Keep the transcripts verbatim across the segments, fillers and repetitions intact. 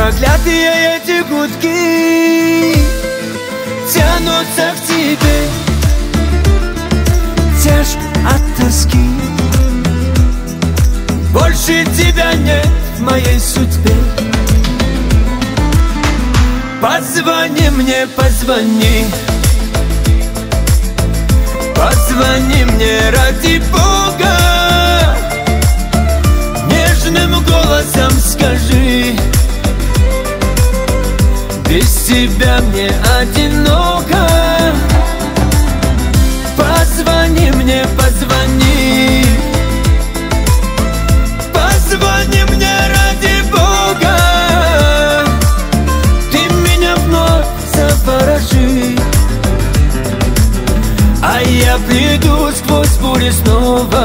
Проклятые эти гудки тянутся к тебе, тяжко от тоски. Больше тебя нет в моей судьбе. Позвони мне, позвони, позвони мне ради Бога. Нежным голосом скажи: без тебя мне одиноко. Позвони мне, позвони, позвони мне ради Бога. Ты меня вновь заворожи, а я приду сквозь бури снова.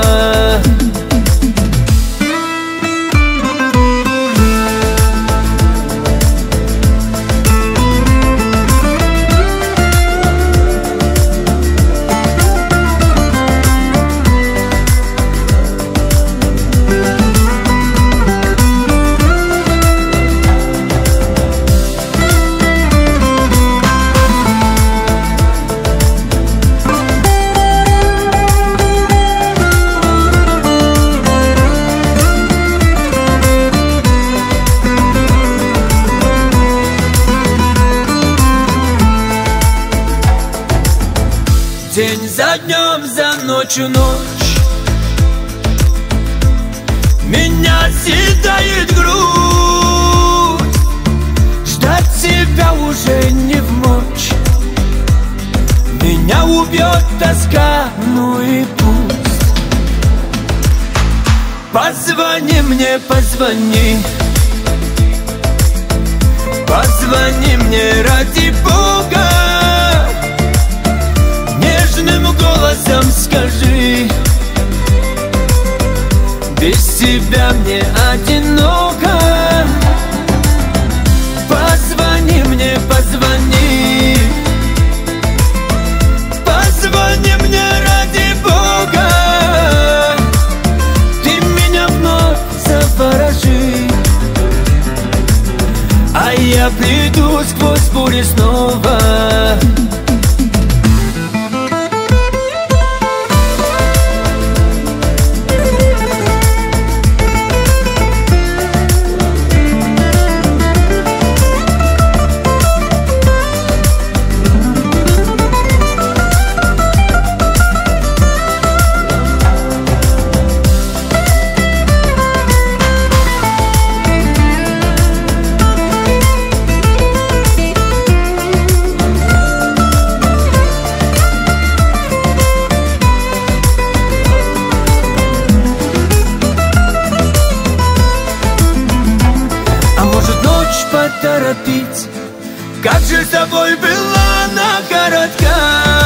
День за днем, за ночью ночь, меня съедает грудь. Ждать тебя уже не вмочь, меня убьет тоска, ну и пусть. Позвони мне, позвони, позвони мне ради Бога. Нежным голосом скажи: без тебя мне одиноко. Позвони мне, позвони, позвони мне ради Бога. Ты меня вновь заворожи, а я приду сквозь бури снова. Поторопить, как же с тобой была она коротка,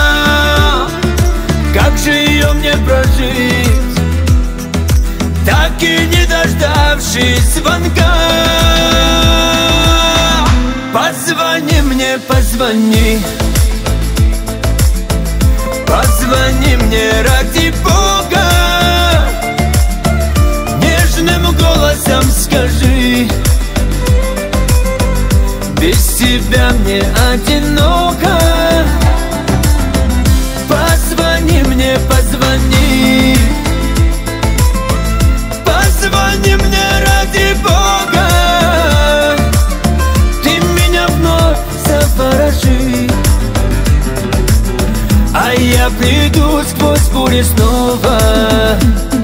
как же ее мне прожить, так и не дождавшись звонка. Позвони мне, позвони, позвони мне ради Бога. Нежным голосом скажи: без тебя мне одиноко. Позвони мне, позвони, позвони мне ради Бога. Ты меня вновь заворожи, а я приду сквозь бури снова.